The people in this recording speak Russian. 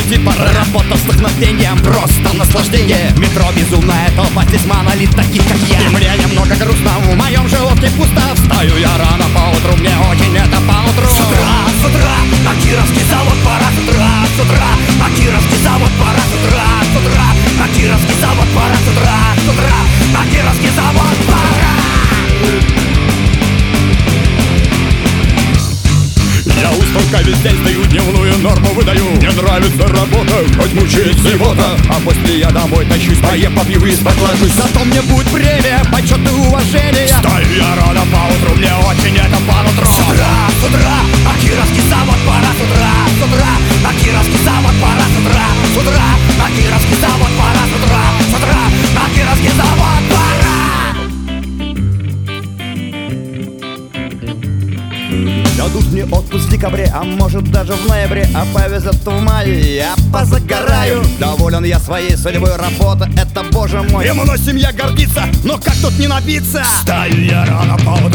грустит пора. Работа с вдохновением, просто наслаждение. Метро безумная толпа, здесь монолит таких, как я. И мне немного грустно, в моем желудке пусто. Встаю я рано поутру, мне очень это поутру. С утра, на Кировский завод пора. С утра, на Кировский завод пора. С утра, на Кировский завод пора. С утра, на Кировский завод пора. Я устал весь день, сдаю дневную норму выдаю. Мне нравится работа, хоть мучает зевота. А после я домой тащусь, поем, попью и спать ложусь. Зато мне будет премия, почет и уважение. Встаю я рано поутру, мне очень это по нутру. С утра, на Кировский завод пора. С утра, на Кировский завод пора. С утра, на Кировский завод пора. С утра, на Кировский завод пора. Дадут мне отпуск в декабре, а может даже в ноябре. А повезет в мае, я позагораю. Доволен я своей судьбой, работа, это боже мой. И мной семья гордится, но как тут не напиться? Встаю я рано поутру.